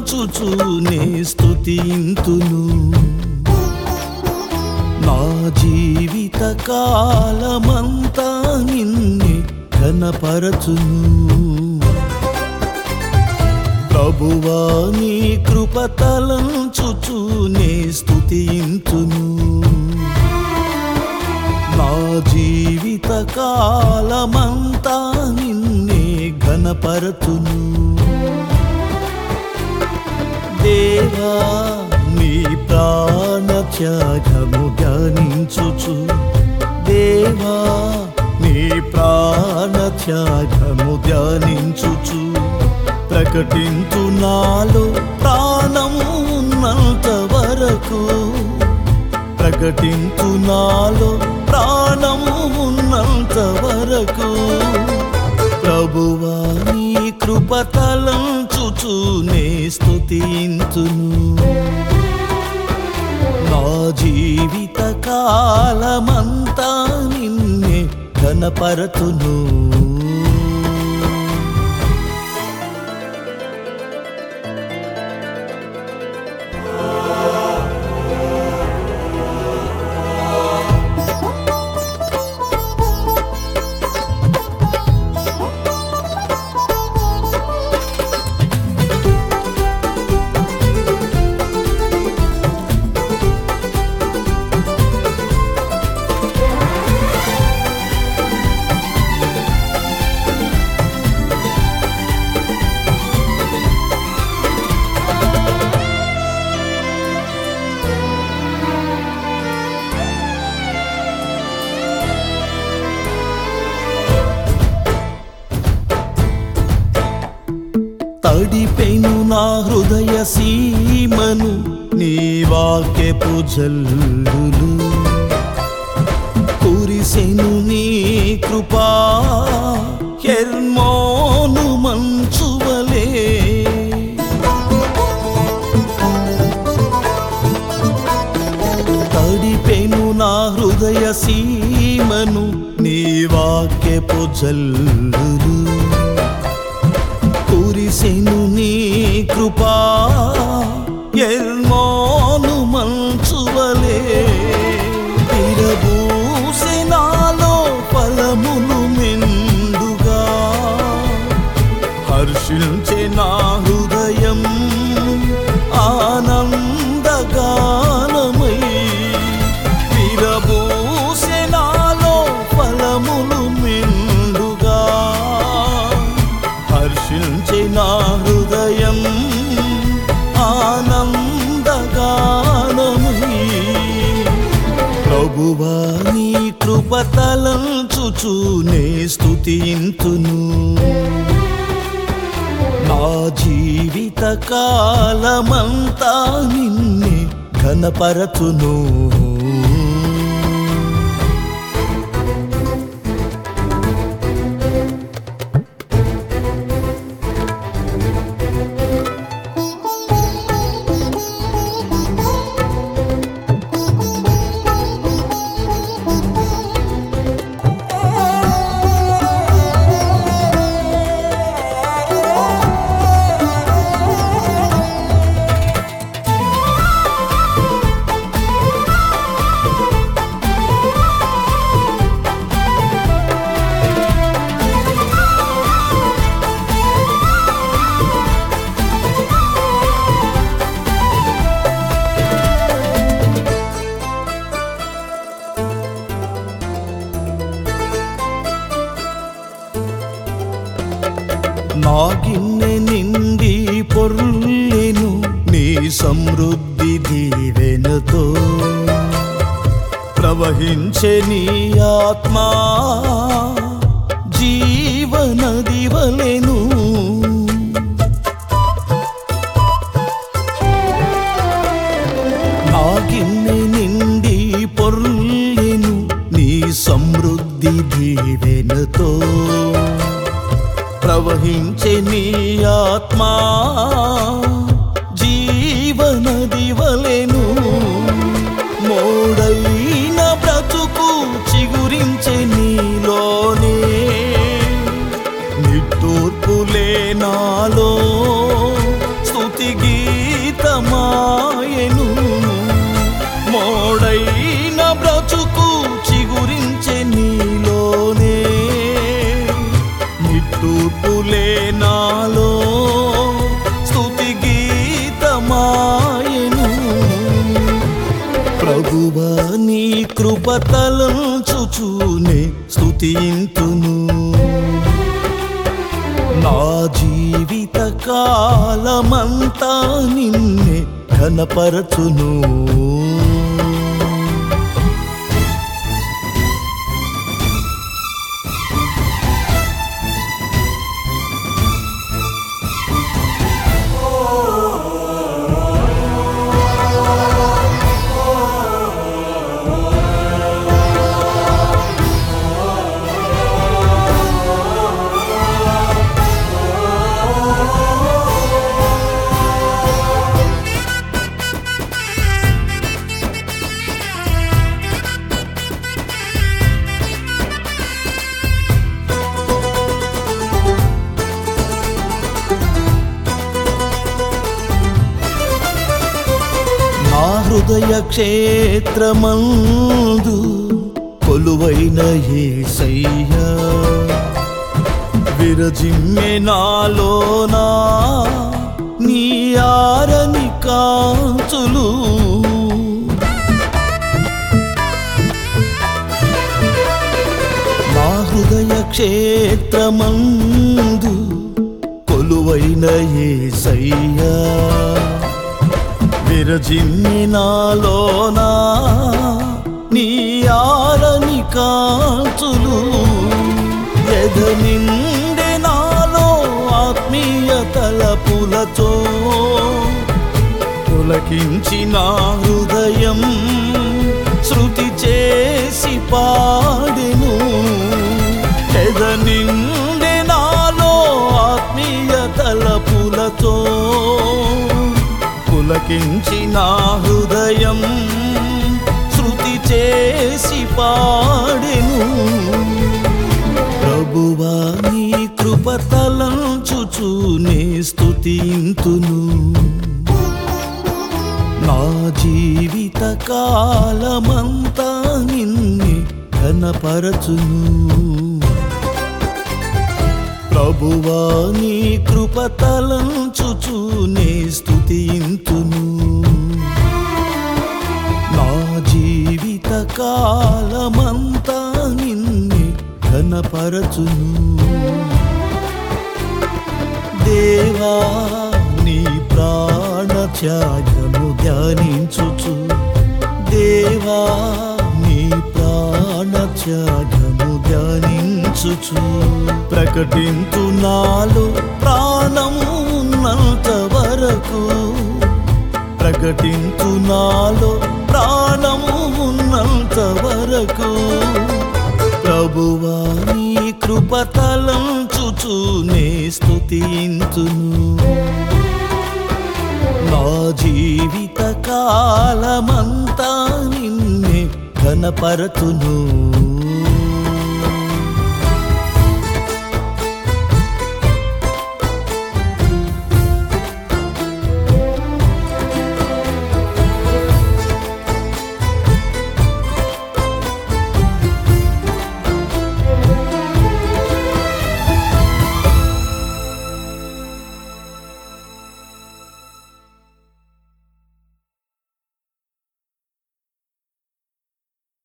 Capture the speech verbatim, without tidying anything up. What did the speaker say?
చూచునే స్తుతింతును నా జీవిత కాలమంతా నిన్నే ఘనపరచును ప్రభువా నీ కృపతలంచుచునే స్తుతింతును నా జీవిత కాలమంతా నిన్నే ఘనపరచును దేవా నీ ప్రాణ త్యాగము ధ్యానించుచు దేవా నీ ప్రాణ త్యాగము ధ్యానించుచు ప్రకటించు నాలో ప్రాణము ఉన్నంత వరకు ప్రకటించు నాలో ప్రాణము ఉన్నంత వరకు ప్రభువా నీ కృపతలంచుచునే స్తుతింతును నా జీవిత కాలమంతా నిన్నే ఘనపరచును తడిపెను నా హృదయ సీమను నీ వాక్యపు జల్లులు కురిసెను నీ కృపా హెర్మోను మంచువలే తడిపెను నా హృదయ సీమను నీ వాక్యపు జల్లులు కురిసెను నీ కృపా హెర్మోను మంచువలే విరబూసె నాలో ఫలములు మెండుగా హర్షించే నా హృదయం ఆనందగానమై విరబూసె నాలో ఫలములు మెండుగా హర్షించే నా హృదయం ఆనందగానమై ప్రభువా నీ కృపతలంచుచునే స్తుతింతును నా జీవిత కాలమంతా నిన్నే ఘనపరచును నా గిన్నె నిండి పొర్లెను నీ సమృద్ధి దీవెనతో ప్రవహించే నీ ఆత్మా జీవనది వలెను నా గిన్నె నిండి పొర్లెను నీ సమృద్ధి దీవెనతో ప్రవహించే నీ ఆత్మా జీవనది వలెను మోడైన బ్రతుకు చిగురించే నీలోనే నిట్టూర్పులే నాలో స్తుతి గీ మాయను. ప్రభువా నీ కృప తలంచుచూనే స్తుతింతును. నా జీవిత కాలమంతా నిన్నే ఘనపరచును. నా హృదయ క్షేత్రమందు కొలువైన యేసయ్యా, విరజిమ్మె నాలోనా నీ ఆరని కాంతులు. నా హృదయ క్షేత్రమందు కొలువైన యేసయ్యా, విరజిమ్మె నాలోనా నీ ఆరని కాంతులు. ఎద నిండే నాలో ఆత్మీయ తలపులతో పులకించిన హృదయం శృతి చేసి పాడెను. ఎద నిండే నాలో ఆత్మీయ తలపులతో పులకించిన హృదయం శృతి చేసి పాడెను. ప్రభువా నీ కృప తలంచుచూనే స్తుతింతును. నా జీవిత కాలమంతా నిన్నే ఘనపరచును. ప్రభువా నీ కృప తలంచుచూనే స్తుతింతును. నా జీవిత కాలమంతా నిన్నే ఘనపరచును. దేవా నీ ప్రాణ త్యాగము ధ్యానించుచు, దేవా నీ ప్రాణ త్యాగము ధ్యానించుచు, ప్రకటింతు నాలో ప్రాణము ఉన్నంత వరకు, ప్రకటింతు నాలో ప్రాణము ఉన్నంత వరకు. ప్రభువా నీ కృప తలంచుచూనే స్తుతింతును. నా జీవిత కాలమంతా నిన్నే ఘనపరచును.